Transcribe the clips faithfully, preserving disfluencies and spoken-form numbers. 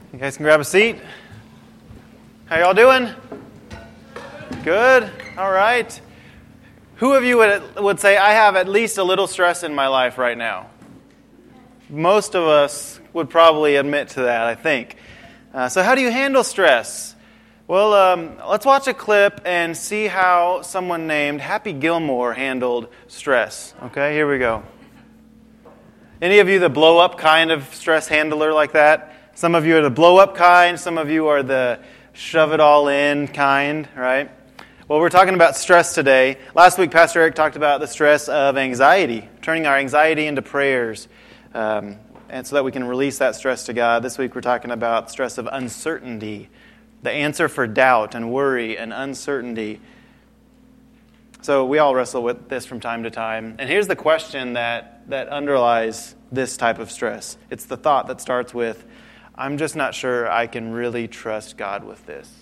You guys can grab a seat. How y'all doing? Good? All right. Who of you would, would say, I have at least a little stress in my life right now? Most of us would probably admit to that, I think. Uh, so how do you handle stress? Well, um, let's watch a clip and see how someone named Happy Gilmore handled stress. Okay, here we go. Any of you the blow-up kind of stress handler like that? Some of you are the blow-up kind. Some of you are the shove-it-all-in kind, right? Well, we're talking about stress today. Last week, Pastor Eric talked about the stress of anxiety, turning our anxiety into prayers, um, and so that we can release that stress to God. This week, we're talking about stress of uncertainty, the answer for doubt and worry and uncertainty. So we all wrestle with this from time to time. And here's the question that, that underlies this type of stress. It's the thought that starts with, I'm just not sure I can really trust God with this.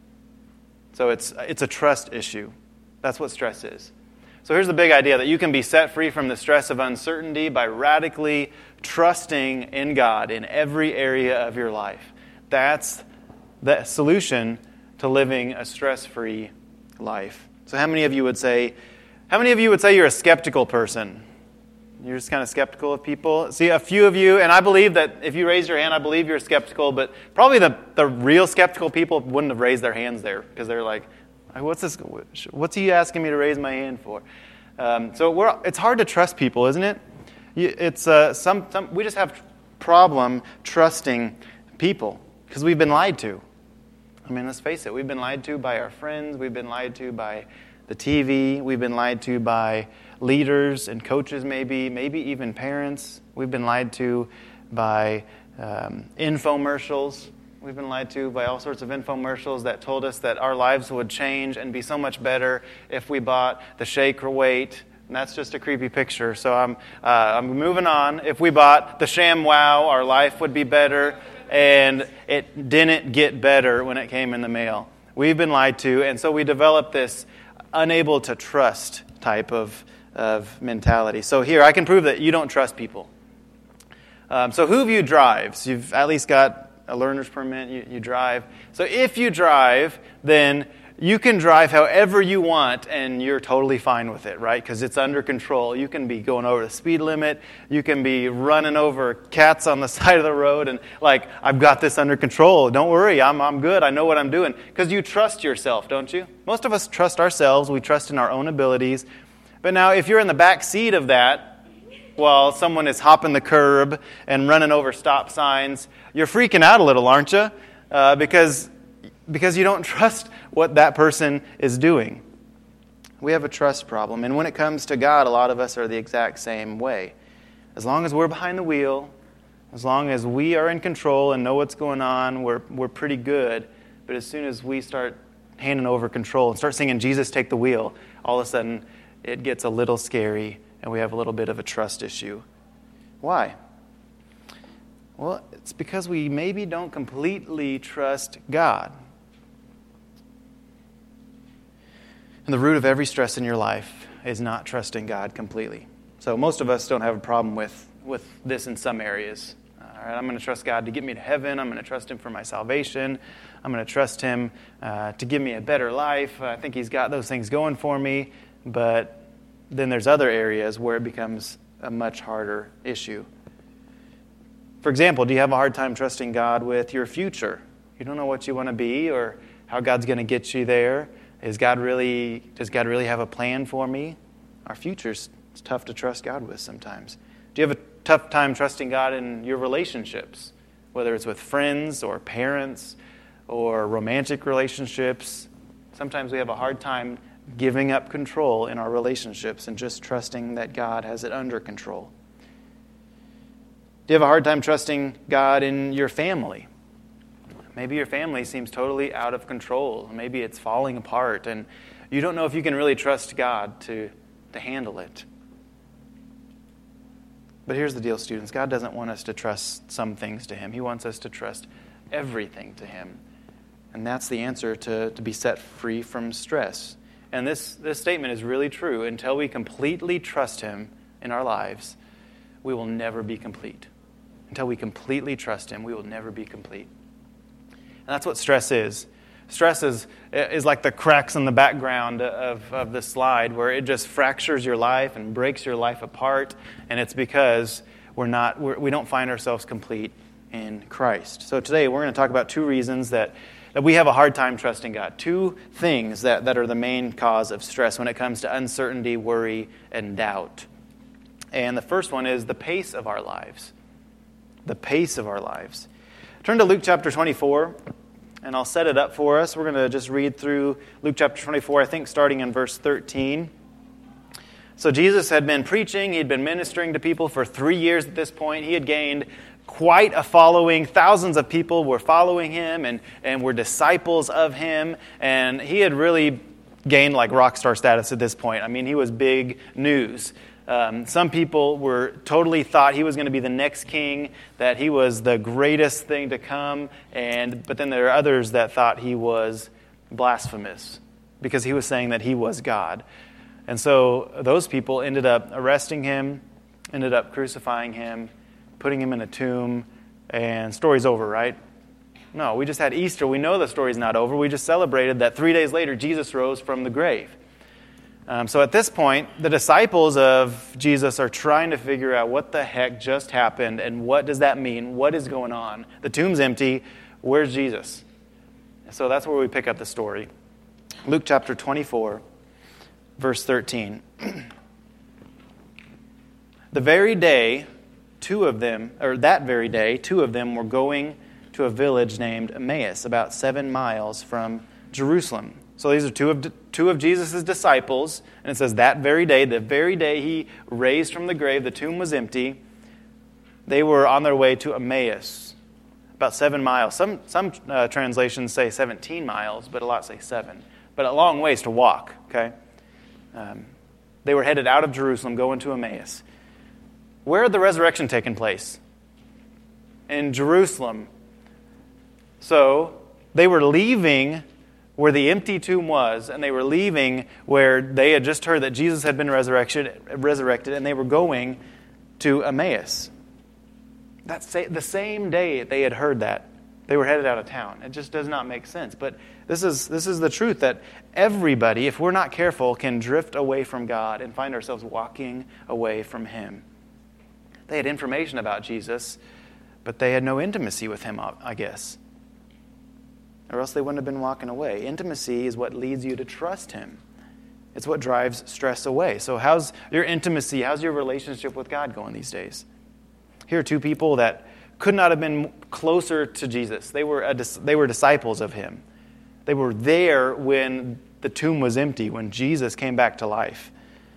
So it's it's a trust issue. That's what stress is. So here's the big idea, that you can be set free from the stress of uncertainty by radically trusting in God in every area of your life. That's the solution to living a stress-free life. So how many of you would say, how many of you would say you're a skeptical person? You're just kind of skeptical of people. See, a few of you, and I believe that if you raise your hand, I believe you're skeptical, but probably the, the real skeptical people wouldn't have raised their hands there because they're like, what's this? What's he asking me to raise my hand for? Um, so we're, it's hard to trust people, isn't it? It's uh, some, some we just have problem trusting people because we've been lied to. I mean, let's face it, we've been lied to by our friends, we've been lied to by the T V, we've been lied to by leaders and coaches maybe, maybe even parents. We've been lied to by um, infomercials. We've been lied to by all sorts of infomercials that told us that our lives would change and be so much better if we bought the Shake or Weight. And that's just a creepy picture. So I'm uh, I'm moving on. If we bought the ShamWow, our life would be better. And it didn't get better when it came in the mail. We've been lied to, and so we developed this unable to trust type of, of mentality. So here, I can prove that you don't trust people. Um, so who of you drives? You've at least got a learner's permit, you, you drive. So if you drive, then you can drive however you want, and you're totally fine with it, right? Because it's under control. You can be going over the speed limit. You can be running over cats on the side of the road, and like, I've got this under control. Don't worry, I'm I'm good. I know what I'm doing. Because you trust yourself, don't you? Most of us trust ourselves. We trust in our own abilities. But now, if you're in the back seat of that, while someone is hopping the curb and running over stop signs, you're freaking out a little, aren't you? Uh, because because you don't trust what that person is doing. We have a trust problem. And when it comes to God, a lot of us are the exact same way. As long as we're behind the wheel, as long as we are in control and know what's going on, we're we're pretty good. But as soon as we start handing over control and start singing, Jesus, take the wheel, all of a sudden it gets a little scary and we have a little bit of a trust issue. Why? Well, it's because we maybe don't completely trust God. And the root of every stress in your life is not trusting God completely. So most of us don't have a problem with, with this in some areas. All right, I'm going to trust God to get me to heaven. I'm going to trust Him for my salvation. I'm going to trust Him uh, to give me a better life. I think He's got those things going for me. But then there's other areas where it becomes a much harder issue. For example, do you have a hard time trusting God with your future? You don't know what you want to be or how God's going to get you there. Is God really, does God really have a plan for me? Our future's it's tough to trust God with sometimes. Do you have a tough time trusting God in your relationships? Whether it's with friends or parents or romantic relationships. Sometimes we have a hard time giving up control in our relationships and just trusting that God has it under control. Do you have a hard time trusting God in your family? Maybe your family seems totally out of control. Maybe it's falling apart, and you don't know if you can really trust God to, to handle it. But here's the deal, students. God doesn't want us to trust some things to Him. He wants us to trust everything to Him. And that's the answer to, to be set free from stress. And this, this statement is really true. Until we completely trust Him in our lives, we will never be complete. Until we completely trust Him, we will never be complete. And that's what stress is. Stress is, is like the cracks in the background of, of the slide where it just fractures your life and breaks your life apart. And it's because we're not, we're, we don't find ourselves complete in Christ. So today we're going to talk about two reasons that, that we have a hard time trusting God. Two things that, that are the main cause of stress when it comes to uncertainty, worry, and doubt. And the first one is the pace of our lives. The pace of our lives. Turn to Luke chapter twenty-four. And I'll set it up for us. We're going to just read through Luke chapter twenty-four, I think starting in verse thirteen. So Jesus had been preaching. He'd been ministering to people for three years at this point. He had gained quite a following. Thousands of people were following him and, and were disciples of him. And he had really gained like rock star status at this point. I mean, he was big news. Um, some people were totally thought he was going to be the next king, that he was the greatest thing to come, and but then there are others that thought he was blasphemous because he was saying that he was God. And so those people ended up arresting him, ended up crucifying him, putting him in a tomb, and story's over, right? No, we just had Easter. We know the story's not over. We just celebrated that three days later Jesus rose from the grave. Um, so at this point, the disciples of Jesus are trying to figure out what the heck just happened and what does that mean? What is going on? The tomb's empty. Where's Jesus? So that's where we pick up the story. Luke chapter twenty-four, verse thirteen. The very day, two of them, or that very day, two of them were going to a village named Emmaus, about seven miles from Jerusalem. So these are two of two of Jesus' disciples, and it says that very day, the very day he raised from the grave, the tomb was empty. They were on their way to Emmaus, about seven miles. Some some uh, translations say seventeen miles, but a lot say seven. But a long ways to walk. Okay, um, they were headed out of Jerusalem, going to Emmaus. Where had the resurrection taken place? In Jerusalem. So they were leaving where the empty tomb was, and they were leaving where they had just heard that Jesus had been resurrected, resurrected, and they were going to Emmaus. That's the same day they had heard that, they were headed out of town. It just does not make sense. But this is this is the truth, that everybody, if we're not careful, can drift away from God and find ourselves walking away from Him. They had information about Jesus, but they had no intimacy with Him, I guess. Or else they wouldn't have been walking away. Intimacy is what leads you to trust Him. It's what drives stress away. So how's your intimacy, how's your relationship with God going these days? Here are two people that could not have been closer to Jesus. They were, a, they were disciples of Him. They were there when the tomb was empty, when Jesus came back to life.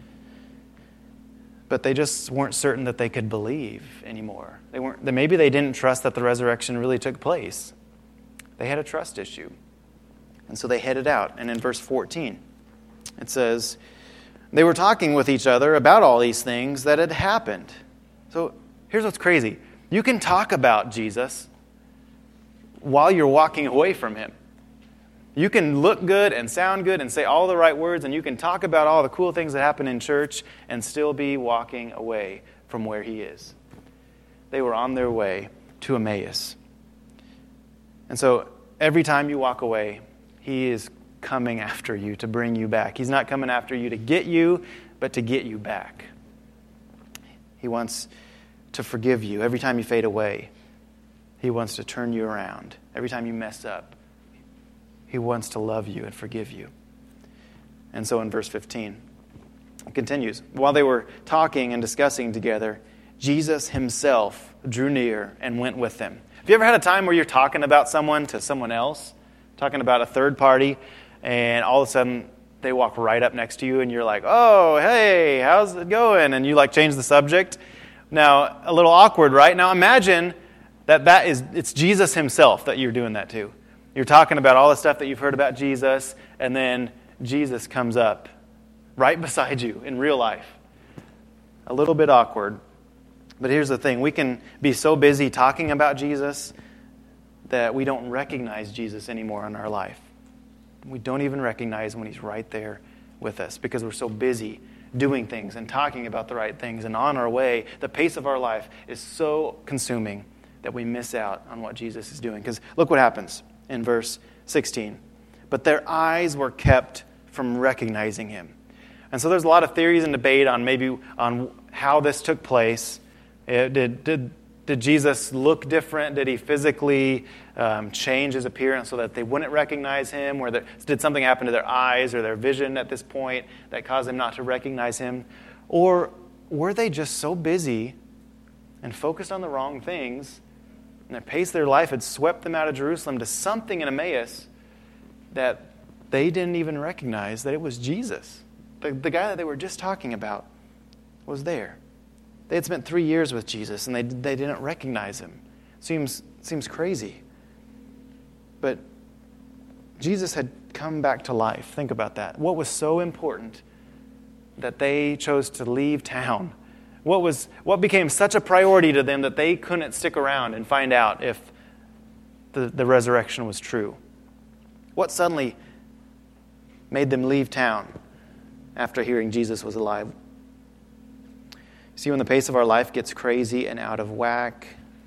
But they just weren't certain that they could believe anymore. They weren't. Maybe they didn't trust that the resurrection really took place. They had a trust issue. And so they headed out. And in verse fourteen, it says, they were talking with each other about all these things that had happened. So here's what's crazy. You can talk about Jesus while you're walking away from Him. You can look good and sound good and say all the right words, and you can talk about all the cool things that happen in church and still be walking away from where He is. They were on their way to Emmaus. And so every time you walk away, He is coming after you to bring you back. He's not coming after you to get you, but to get you back. He wants to forgive you every time you fade away. He wants to turn you around every time you mess up. He wants to love you and forgive you. And so in verse fifteen, it continues. While they were talking and discussing together, Jesus Himself drew near and went with them. Have you ever had a time where you're talking about someone to someone else, talking about a third party, and all of a sudden they walk right up next to you and you're like, oh, hey, how's it going? And you like change the subject. Now, a little awkward, right? Now imagine that that is, it's Jesus Himself that you're doing that to. You're talking about all the stuff that you've heard about Jesus, and then Jesus comes up right beside you in real life. A little bit awkward. But here's the thing. We can be so busy talking about Jesus that we don't recognize Jesus anymore in our life. We don't even recognize when He's right there with us because we're so busy doing things and talking about the right things and on our way. The pace of our life is so consuming that we miss out on what Jesus is doing. Because look what happens in verse sixteen. But their eyes were kept from recognizing him. And so there's a lot of theories and debate on maybe on how this took place. It, did, did, did Jesus look different? Did he physically um, change his appearance so that they wouldn't recognize him? Or there, did something happen to their eyes or their vision at this point that caused them not to recognize him? Or were they just so busy and focused on the wrong things, and the pace of their life had swept them out of Jerusalem to something in Emmaus that they didn't even recognize that it was Jesus? The, the guy that they were just talking about was there. They had spent three years with Jesus, and they they didn't recognize him. Seems seems crazy. But Jesus had come back to life. Think about that. What was so important that they chose to leave town? What was what became such a priority to them that they couldn't stick around and find out if the, the resurrection was true? What suddenly made them leave town after hearing Jesus was alive? See, when the pace of our life gets crazy and out of whack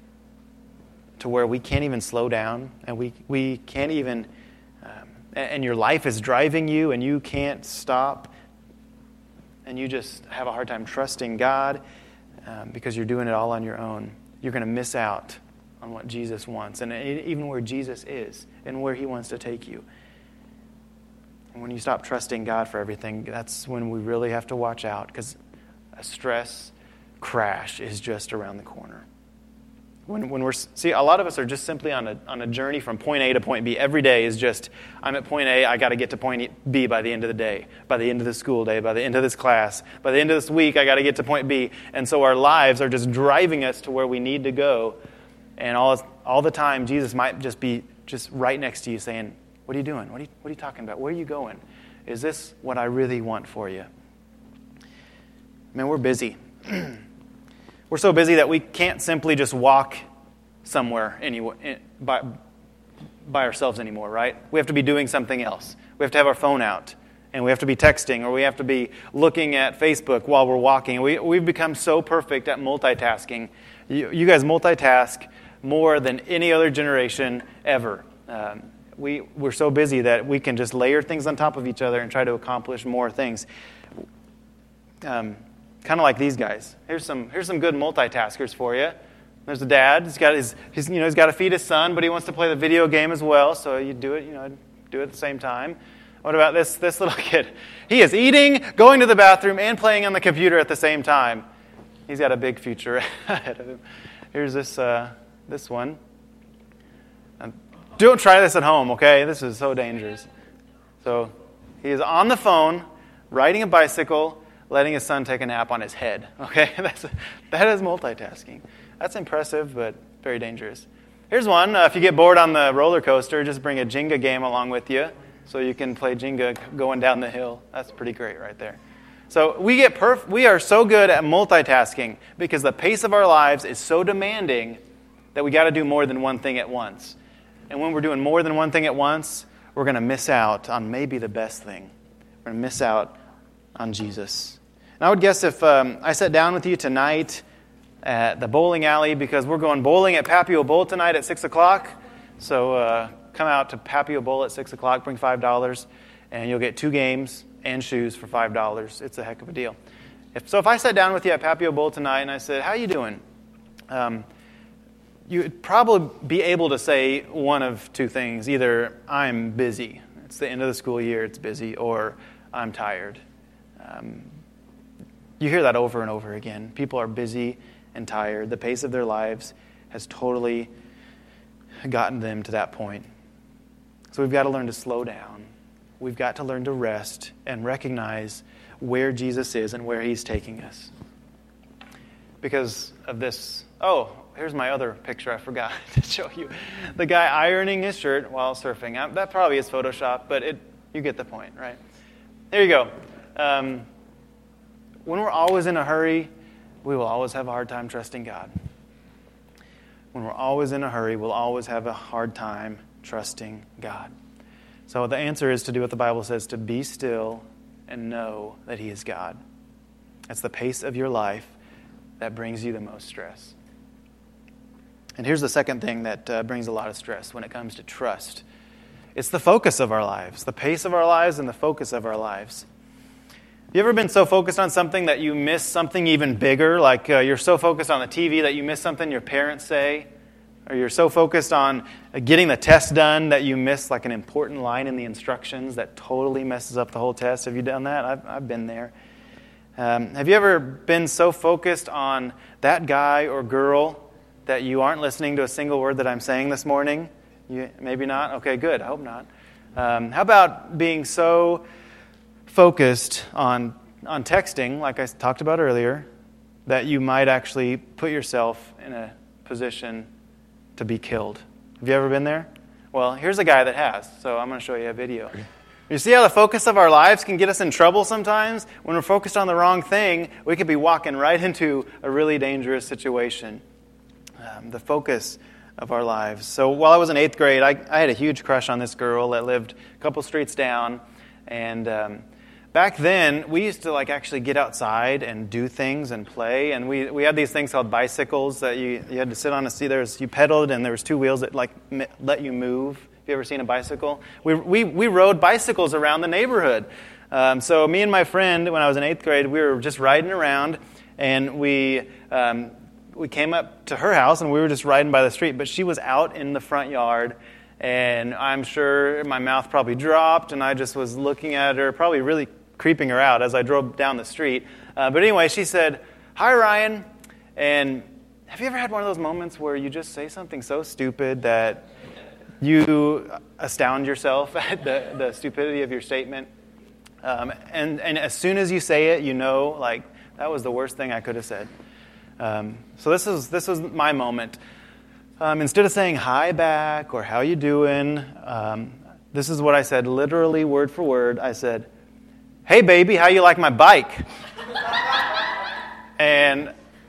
to where we can't even slow down and we, we can't even, um, and your life is driving you and you can't stop and you just have a hard time trusting God um, because you're doing it all on your own, you're going to miss out on what Jesus wants and even where Jesus is and where he wants to take you. And when you stop trusting God for everything, that's when we really have to watch out, because a stress crash is just around the corner. When when we're see, a lot of us are just simply on a on a journey from point A to point B. Every day is just, I'm at point A, I got to get to point B by the end of the day, by the end of the school day, by the end of this class, by the end of this week, I got to get to point B. And so our lives are just driving us to where we need to go. And all all the time, Jesus might just be just right next to you saying, what are you doing? What are you, what are you talking about? Where are you going? Is this what I really want for you? Man, we're busy. We're so busy that we can't simply just walk somewhere anywhere, by, by ourselves anymore, right? We have to be doing something else. We have to have our phone out, and we have to be texting, or we have to be looking at Facebook while we're walking. We, we've become so perfect at multitasking. You, you guys multitask more than any other generation ever. Um, we, we're so busy that we can just layer things on top of each other and try to accomplish more things. Um, kind of like these guys. Here's some here's some good multitaskers for you. There's a dad. He's got his, his you know he's got to feed his son, but he wants to play the video game as well. So you do it you know do it at the same time. What about this this little kid? He is eating, going to the bathroom, and playing on the computer at the same time. He's got a big future ahead of him. Here's this uh, this one. And don't try this at home, okay? This is so dangerous. So he is on the phone, riding a bicycle, letting his son take a nap on his head. Okay, that's that is multitasking. That's impressive, but very dangerous. Here's one. Uh, if you get bored on the roller coaster, just bring a Jenga game along with you, so you can play Jenga going down the hill. That's pretty great right there. So we get perf- we are so good at multitasking because the pace of our lives is so demanding that we got to do more than one thing at once. And when we're doing more than one thing at once, we're going to miss out on maybe the best thing. We're going to miss out on Jesus. And I would guess if um, I sat down with you tonight at the bowling alley, because we're going bowling at Papio Bowl tonight at six o'clock. So uh, come out to Papio Bowl at six o'clock, bring five dollars, and you'll get two games and shoes for five dollars. It's a heck of a deal. If, so if I sat down with you at Papio Bowl tonight and I said, how you doing? Um, you'd probably be able to say one of two things. Either I'm busy. It's the end of the school year, it's busy, or I'm tired. Um, you hear that over and over again. People are busy and tired. The pace of their lives has totally gotten them to that point. So we've got to learn to slow down. We've got to learn to rest and recognize where Jesus is and where he's taking us. Because of this, oh, here's my other picture I forgot to show you. The guy ironing his shirt while surfing. That probably is Photoshop, but it you get the point, right? There you go. Um, when we're always in a hurry, we will always have a hard time trusting God. When we're always in a hurry, we'll always have a hard time trusting God. So the answer is to do what the Bible says, to be still and know that he is God. That's the pace of your life that brings you the most stress. And here's the second thing that uh, brings a lot of stress when it comes to trust. It's the focus of our lives, the pace of our lives and the focus of our lives. You ever been so focused on something that you miss something even bigger? Like uh, you're so focused on the T V that you miss something your parents say? Or you're so focused on uh, getting the test done that you miss like an important line in the instructions that totally messes up the whole test? Have you done that? I've, I've been there. Um, have you ever been so focused on that guy or girl that you aren't listening to a single word that I'm saying this morning? You, maybe not? Okay, good. I hope not. Um, how about being so focused on on texting, like I talked about earlier, that you might actually put yourself in a position to be killed? Have you ever been there? Well, here's a guy that has, so I'm going to show you a video. You see how the focus of our lives can get us in trouble sometimes? When we're focused on the wrong thing, we could be walking right into a really dangerous situation. Um, the focus of our lives. So while I was in eighth grade, I, I had a huge crush on this girl that lived a couple streets down. And um, back then, we used to like actually get outside and do things and play. And we we had these things called bicycles that you, you had to sit on a seat. There's you pedaled, and there was two wheels that like let you move. Have you ever seen a bicycle? We we we rode bicycles around the neighborhood. Um, so me and my friend, when I was in eighth grade, we were just riding around, and we um, we came up to her house, and we were just riding by the street. But she was out in the front yard, and I'm sure my mouth probably dropped, and I just was looking at her, probably really creeping her out as I drove down the street. Uh, but anyway, she said, "Hi, Ryan." And have you ever had one of those moments where you just say something so stupid that you astound yourself at the, the stupidity of your statement? Um, and, and as soon as you say it, you know, like, that was the worst thing I could have said. Um, so this is this was my moment. Um, instead of saying hi back or how you doing, um, this is what I said, literally word for word. I said, "Hey, baby, how you like my bike?" And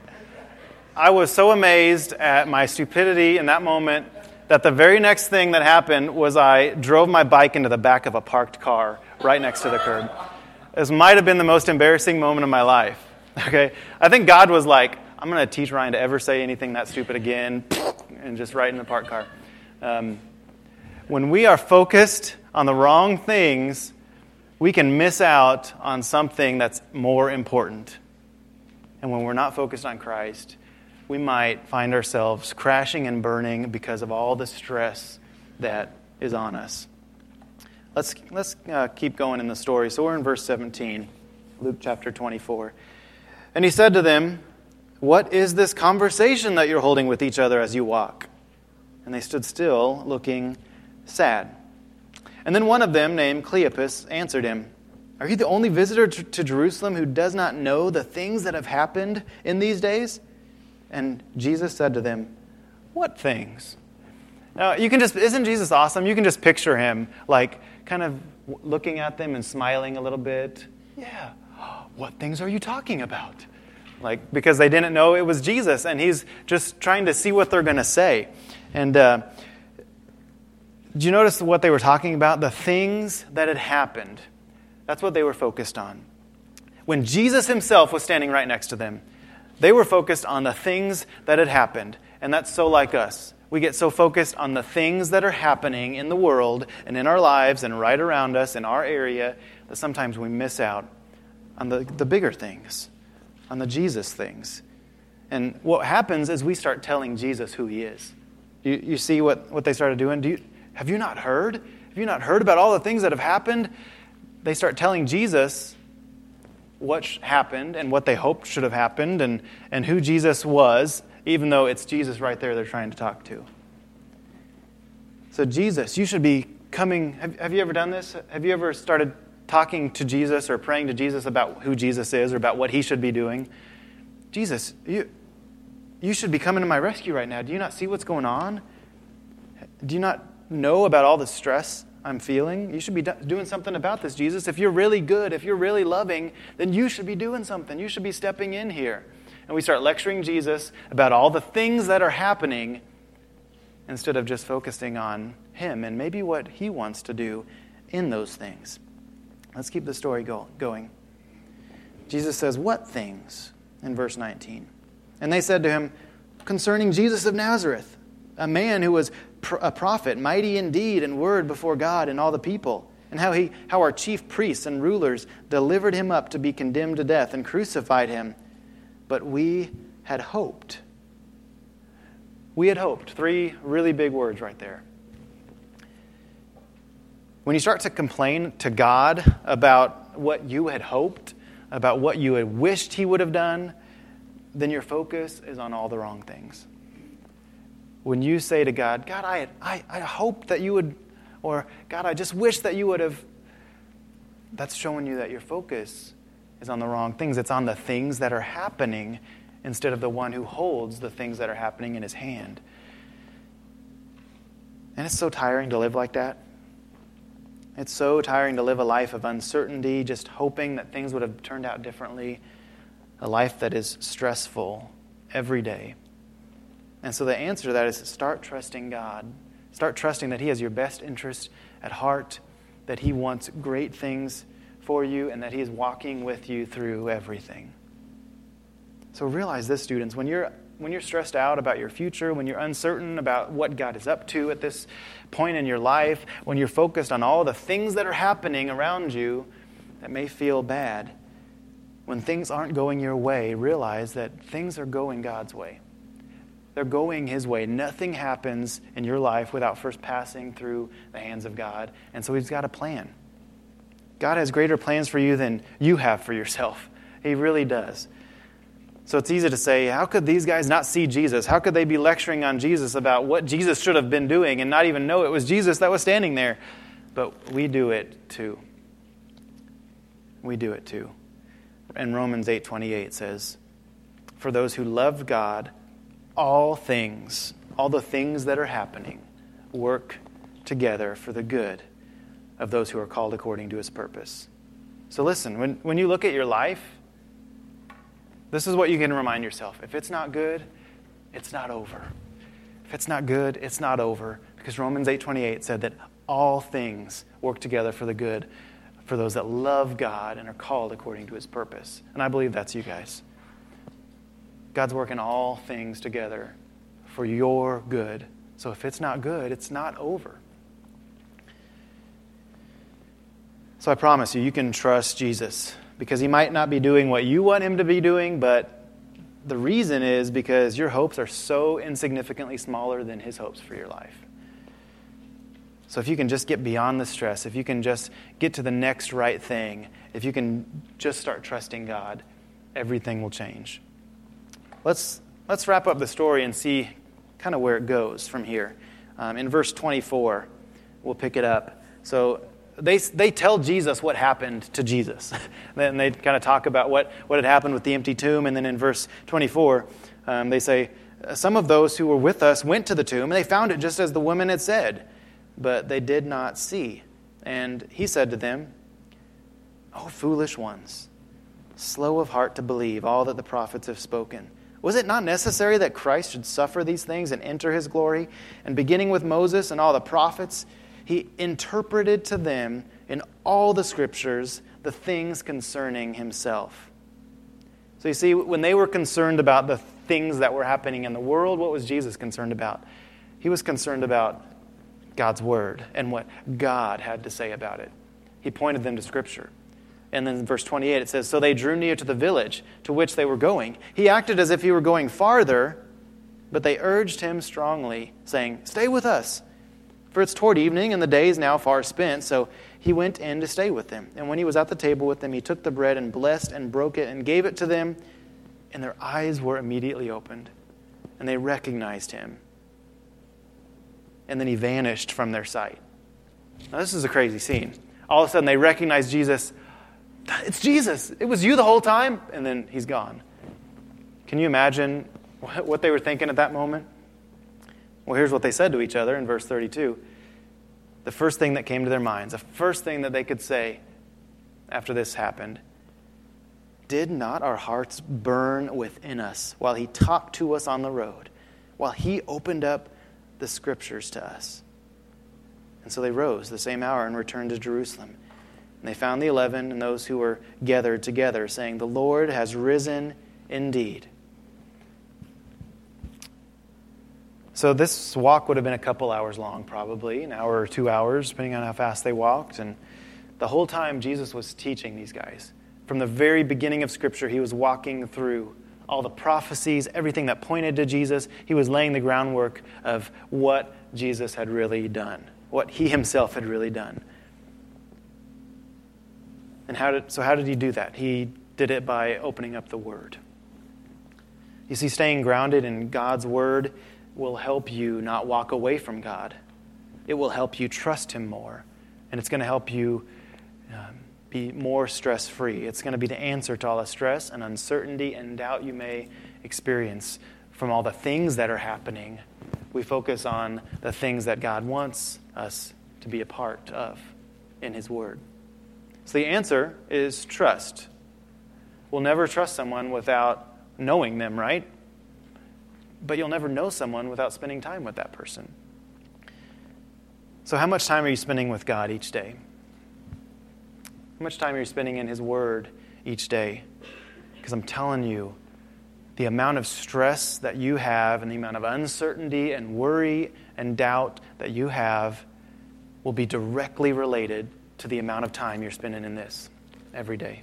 I was so amazed at my stupidity in that moment that the very next thing that happened was I drove my bike into the back of a parked car right next to the curb. This might have been the most embarrassing moment of my life. Okay, I think God was like, "I'm going to teach Ryan to ever say anything that stupid again," and just right in the parked car. Um, when we are focused on the wrong things, we can miss out on something that's more important. And when we're not focused on Christ, we might find ourselves crashing and burning because of all the stress that is on us. Let's let's uh, keep going in the story. So we're in verse seventeen, Luke chapter twenty-four. And he said to them, "What is this conversation that you're holding with each other as you walk?" And they stood still, looking sad. And then one of them, named Cleopas, answered him, "Are you the only visitor to, to Jerusalem who does not know the things that have happened in these days?" And Jesus said to them, "What things?" Now, you can just, isn't Jesus awesome? You can just picture him, like, kind of looking at them and smiling a little bit. Yeah, what things are you talking about? Like, because they didn't know it was Jesus, and he's just trying to see what they're going to say. And uh, did you notice what they were talking about? The things that had happened. That's what they were focused on. When Jesus himself was standing right next to them, they were focused on the things that had happened. And that's so like us. We get so focused on the things that are happening in the world and in our lives and right around us in our area that sometimes we miss out on the, the bigger things, on the Jesus things. And what happens is we start telling Jesus who he is. You, you see what, what they started doing? Do you, have you not heard? Have you not heard about all the things that have happened? They start telling Jesus what happened and what they hoped should have happened and, and who Jesus was, even though it's Jesus right there they're trying to talk to. So Jesus, you should be coming. Have, have you ever done this? Have you ever started talking to Jesus or praying to Jesus about who Jesus is or about what he should be doing? Jesus, you, you should be coming to my rescue right now. Do you not see what's going on? Do you not know about all the stress I'm feeling? You should be do- doing something about this, Jesus. If you're really good, if you're really loving, then you should be doing something. You should be stepping in here. And we start lecturing Jesus about all the things that are happening instead of just focusing on him and maybe what he wants to do in those things. Let's keep the story go- going. Jesus says, "What things?" in verse nineteen. And they said to him, concerning Jesus of Nazareth, a man who was a prophet, mighty in deed and word before God and all the people, and how he, how our chief priests and rulers delivered him up to be condemned to death and crucified him. But we had hoped. We had hoped. Three really big words right there. When you start to complain to God about what you had hoped, about what you had wished he would have done, then your focus is on all the wrong things. When you say to God, God, I, I, I hope that you would, or God, I just wish that you would have, that's showing you that your focus is on the wrong things. It's on the things that are happening instead of the one who holds the things that are happening in his hand. And it's so tiring to live like that. It's so tiring to live a life of uncertainty, just hoping that things would have turned out differently. A life that is stressful every day. And so the answer to that is start trusting God. Start trusting that he has your best interest at heart, that he wants great things for you, and that he is walking with you through everything. So realize this, students, when you're when you're stressed out about your future, when you're uncertain about what God is up to at this point in your life, when you're focused on all the things that are happening around you that may feel bad, when things aren't going your way, realize that things are going God's way. They're going his way. Nothing happens in your life without first passing through the hands of God. And so he's got a plan. God has greater plans for you than you have for yourself. He really does. So it's easy to say, how could these guys not see Jesus? How could they be lecturing on Jesus about what Jesus should have been doing and not even know it was Jesus that was standing there? But we do it too. We do it too. And Romans eight twenty-eight says, for those who love God, all things, all the things that are happening, work together for the good of those who are called according to his purpose. So listen, when, when you look at your life, this is what you can remind yourself. If it's not good, it's not over. If it's not good, it's not over. Because Romans eight twenty-eight said that all things work together for the good for those that love God and are called according to his purpose. And I believe that's you guys. God's working all things together for your good. So if it's not good, it's not over. So I promise you, you can trust Jesus. Because he might not be doing what you want him to be doing, but the reason is because your hopes are so insignificantly smaller than his hopes for your life. So if you can just get beyond the stress, if you can just get to the next right thing, if you can just start trusting God, everything will change. Let's let's wrap up the story and see kind of where it goes from here. Um, in verse twenty-four, we'll pick it up. So They they tell Jesus what happened to Jesus. Then they kind of talk about what, what had happened with the empty tomb. And then in verse twenty-four, um, they say, some of those who were with us went to the tomb, and they found it just as the woman had said, but they did not see. And he said to them, O foolish ones, slow of heart to believe all that the prophets have spoken. Was it not necessary that Christ should suffer these things and enter his glory? And beginning with Moses and all the prophets, he interpreted to them in all the scriptures the things concerning himself. So you see, when they were concerned about the things that were happening in the world, what was Jesus concerned about? He was concerned about God's word and what God had to say about it. He pointed them to Scripture. And then in verse twenty-eight it says, so they drew near to the village to which they were going. He acted as if he were going farther, but they urged him strongly, saying, stay with us. For it's toward evening, and the day is now far spent. So he went in to stay with them. And when he was at the table with them, he took the bread and blessed and broke it and gave it to them. And their eyes were immediately opened, and they recognized him. And then he vanished from their sight. Now this is a crazy scene. All of a sudden they recognize Jesus. It's Jesus. It was you the whole time. And then he's gone. Can you imagine what they were thinking at that moment? Well, here's what they said to each other in verse thirty-two. The first thing that came to their minds, the first thing that they could say after this happened, did not our hearts burn within us while he talked to us on the road, while he opened up the scriptures to us? And so they rose the same hour and returned to Jerusalem. And they found the eleven and those who were gathered together, saying, the Lord has risen indeed So this walk would have been a couple hours long, probably, an hour or two hours, depending on how fast they walked. And the whole time Jesus was teaching these guys. From the very beginning of Scripture, he was walking through all the prophecies, everything that pointed to Jesus. He was laying the groundwork of what Jesus had really done, what he himself had really done. And how did so how did he do that? He did it by opening up the Word. You see, staying grounded in God's Word will help you not walk away from God. It will help you trust him more. And it's going to help you um, be more stress-free. It's going to be the answer to all the stress and uncertainty and doubt you may experience from all the things that are happening. We focus on the things that God wants us to be a part of in his Word. So the answer is trust. We'll never trust someone without knowing them, right? But you'll never know someone without spending time with that person. So how much time are you spending with God each day? How much time are you spending in his Word each day? Because I'm telling you, the amount of stress that you have and the amount of uncertainty and worry and doubt that you have will be directly related to the amount of time you're spending in this every day.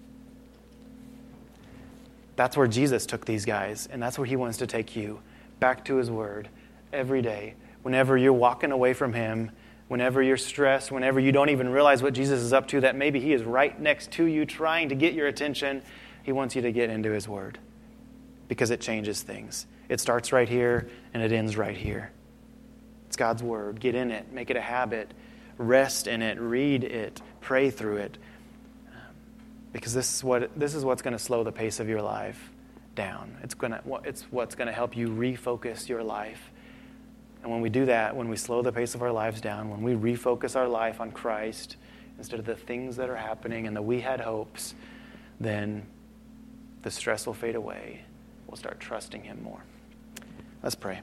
That's where Jesus took these guys, and that's where he wants to take you, back to his Word every day. Whenever you're walking away from him, whenever you're stressed, whenever you don't even realize what Jesus is up to, that maybe he is right next to you trying to get your attention, he wants you to get into his Word because it changes things. It starts right here, and it ends right here. It's God's Word. Get in it. Make it a habit. Rest in it. Read it. Pray through it. Because this is what this is what's going to slow the pace of your life down. It's going to it's what's going to help you refocus your life. And when we do that, when we slow the pace of our lives down, when we refocus our life on Christ instead of the things that are happening and that we had hopes, then the stress will fade away. We'll start trusting him more. Let's pray.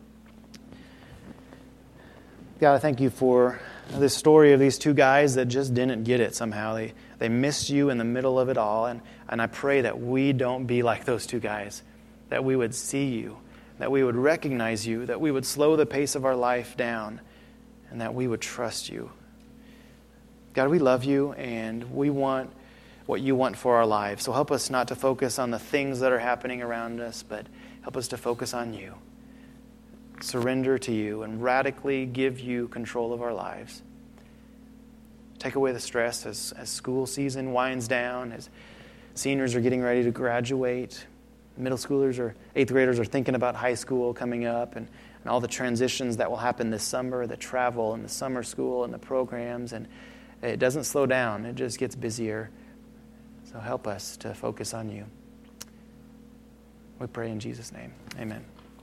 God, I thank you for this story of these two guys that just didn't get it somehow. They they missed you in the middle of it all. And, and I pray that we don't be like those two guys, that we would see you, that we would recognize you, that we would slow the pace of our life down, and that we would trust you. God, we love you, and we want what you want for our lives. So help us not to focus on the things that are happening around us, but help us to focus on you. Surrender to you and radically give you control of our lives. Take away the stress as, as school season winds down, as seniors are getting ready to graduate, middle schoolers or eighth graders are thinking about high school coming up, and, and all the transitions that will happen this summer, the travel and the summer school and the programs, and it doesn't slow down. It just gets busier. So help us to focus on you. We pray in Jesus' name. Amen.